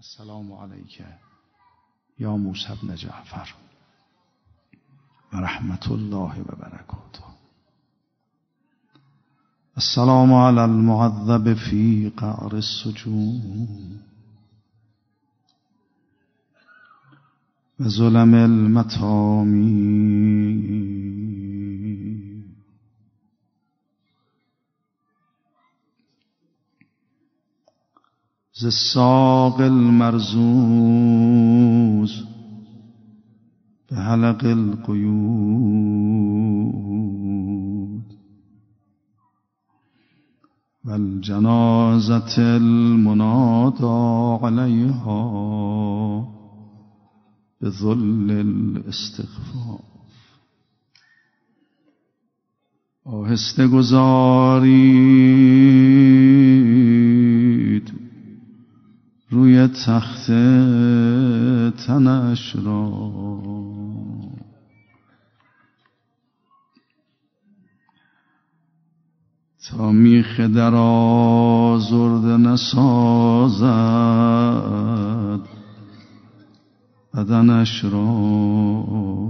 السلام علیک یا موسی بن جعفر و رحمت الله و برکاته. السلام علی المعذب فی قعر السجون و ظلم المطامی ز الساق المرزوز به حلق القیود و الجنازة المنادى علیها به ذل الاستخفاف. آهسته گذارید روی تخت تنش را، تا میخ در آزرده نسازد بدنش را.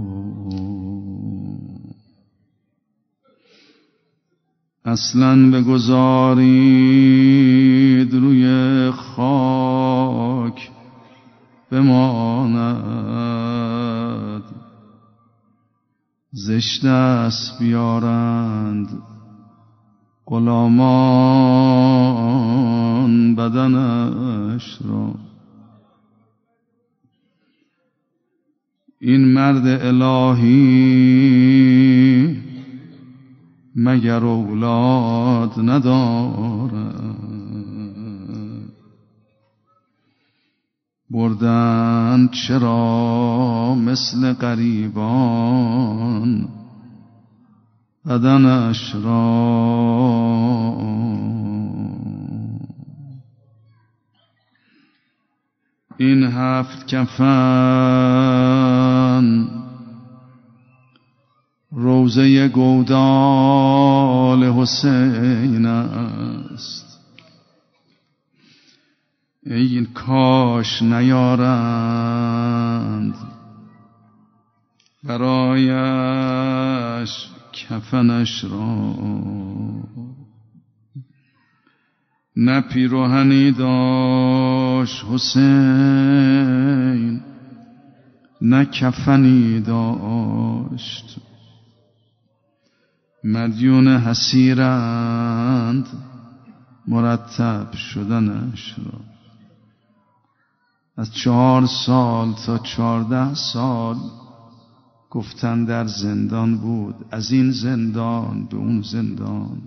اصلاً بگذارید روی خاک بماند، زشت است بیارند غلامان بدنش را. این مرد الهی مگر اولاد ندارد؟ بردند چرا مثل غریبان بدنش را. این 7 کفن روضه گودال حسین است. این کاش نیارند برایش کفنش را. نه پیراهنی داشت حسین، نه کفنی داشت. مدیون حسیرند مرتب شدنش را. از 4 سال تا 14 سال گفتن در زندان بود، از این زندان به اون زندان.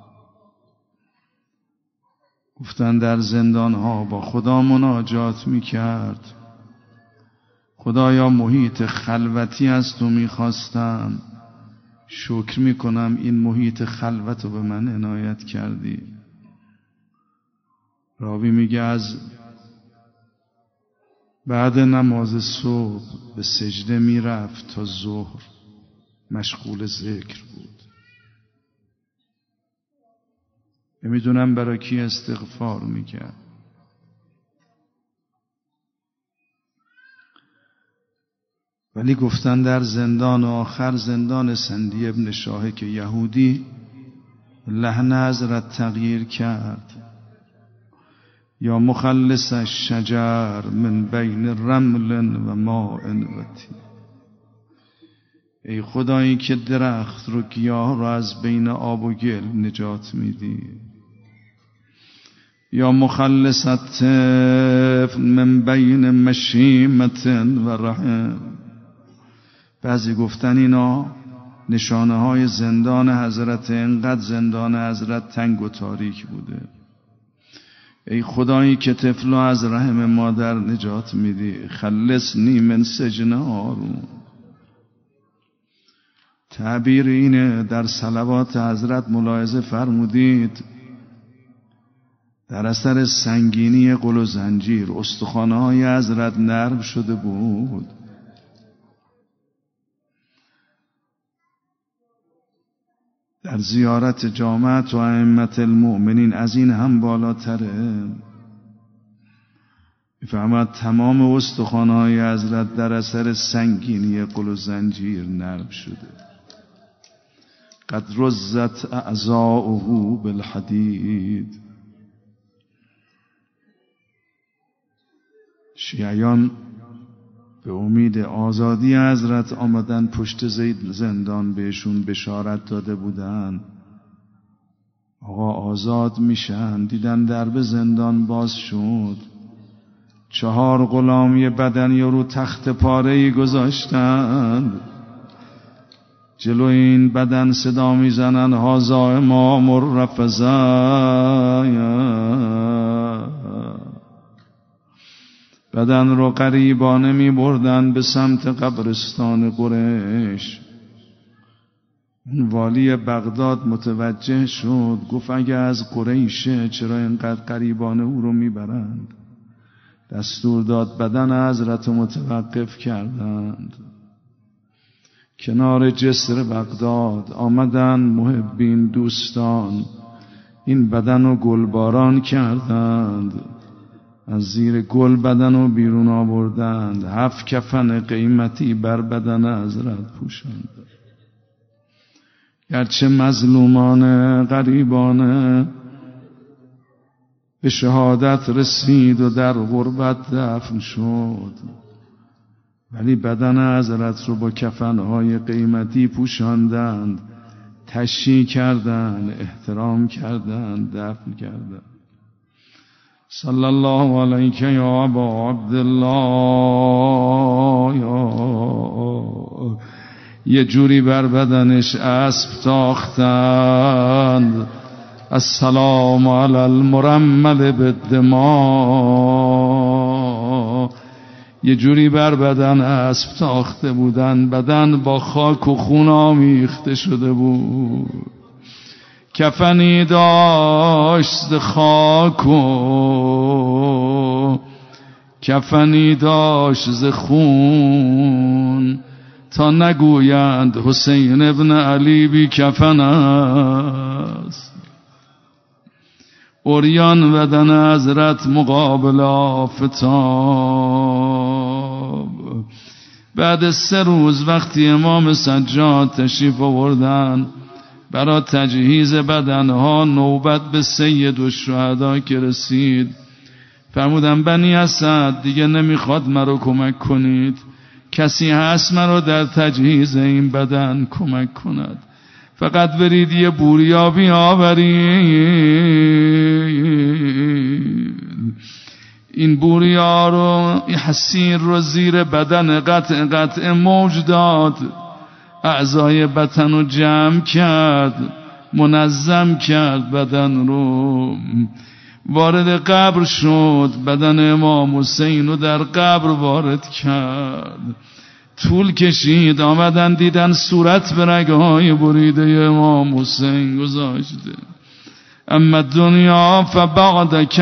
گفتن در زندان ها با خدا مناجات میکرد. خدایا محیط خلوتی از تو میخواستم، شکر میکنم این محیط خلوت رو به من عنایت کردی. راوی میگه از بعد نماز صبح به سجده میرفت تا ظهر، مشغول ذکر بود. نمیدونم برای کی استغفار میکرد. ولی گفتن در زندان آخر، زندان سندی ابن شاهه که یهودی لحن حضرت تغییر کرد. یا مخلص الشجر من بین رمل و ماء و طین. ای خدایی که درخت رو، گیاه رو از بین آب و گل نجات میدی. یا مخلص الطفل من بین مشیمت و رحم. بعضی گفتن اینا نشانه های زندان حضرت، انقدر زندان حضرت تنگ و تاریک بوده. ای خدایی که طفل از رحم مادر نجات میدی، خلصنی من سجن هارون. تعبیر اینه در صلوات حضرت ملاحظه فرمودید، در اثر سنگینی قل و زنجیر استخوان‌های حضرت نرم شده بود. در زیارت جامعت و ائمه المؤمنین از این هم بالاتره. میفهمد تمام استخوان‌های حضرت در اثر سنگینی قل و زنجیر نرم شده. قد رزت اعضاؤه بالحدید. شیعیان به امید آزادی حضرت آمدن پشت زندان، بهشون بشارت داده بودن آقا آزاد میشن. دیدن درب زندان باز شد، 4 غلامی بدنی رو تخت پاره‌ای گذاشتند. جلو این بدن صدا میزنن هازا امام الرفضاء. بدن رو غریبانه می بردن به سمت قبرستان قریش. اون والی بغداد متوجه شد، گفت اگه از قریشه چرا اینقدر غریبانه او رو میبرند؟ دستور داد بدن حضرت متوقف کردند. کنار جسر بغداد آمدن محبین دوستان، این بدن رو گلباران کردند. از زیر گل بدن رو بیرون آوردند. 7 کفن قیمتی بر بدن حضرت پوشاند. گرچه مظلومانه غریبانه به شهادت رسید و در غربت دفن شد، ولی بدن حضرت رو با کفنهای قیمتی پوشاندند، تشییع کردند، احترام کردند، دفن کردند. صلی الله علیک یا ابا عبدالله. یه جوری بر بدنش اسب تاختند، السلام علی المرمل بالدماء. یه جوری بر بدن اسب تاخته بودن، بدن با خاک و خون آمیخته شده بود. کفنی داشت ز خاک و کفنی داشت ز خون، تا نگویند حسین ابن علی بی کفن است. عریان بدن حضرت مقابل آفتاب. بعد 3 روز وقتی امام سجاد تشریف آوردن برای تجهیز بدنها، نوبت به سید الشهدا که رسید، فرمودن بنی اسد دیگه نمیخواد مرا کمک کنید، کسی هست مرا در تجهیز این بدن کمک کند، فقط برید یه بوریا بیاورید. این بوریا رو، این حسیر رو زیر بدن قطع موج داد، اعضای بدن رو جمع کرد، منظم کرد، بدن رو وارد قبر شد. بدن امام حسین رو در قبر وارد کرد. طول کشید، آمدن دیدن صورت به رگهای بریده امام حسین گذاشته. اما دنیا فبعدک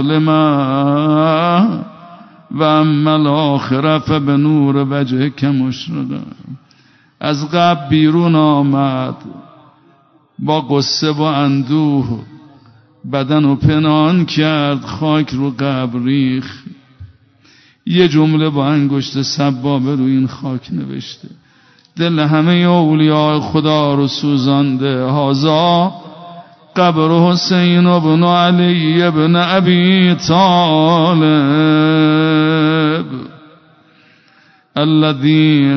مظلمه و اما الاخره فبنور وجهک مشرقه. از قبر بیرون آمد با قصه و اندوه، بدن رو پنهان کرد، خاک رو قبر ریخت. یه جمله با انگشت سبابه رو این خاک نوشته، دل همه اولیاء خدا رو سوزانده. هازا قبر حسین ابن علی ابن ابی طالب الذی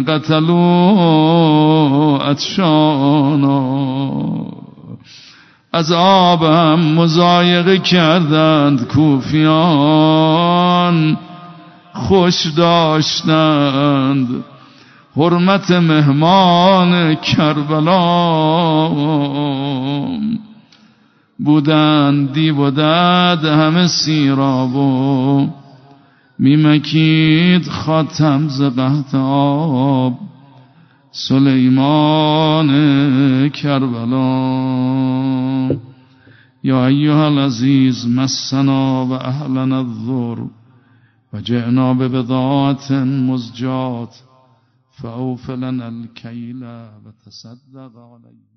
قتلوا عطشانا. از آب هم مضایقه کردند کوفیان، خوش داشتند حرمت مهمان کربلا. بودند دیو و دد همه سیراب و میمکید خاتم ز قحط آب سلیمان کربلا. یا ایها العزیز مسنا و اهلنا الضر و جئنا ببضاعة مزجات فاوف لنا الکیل و تصدق علینا.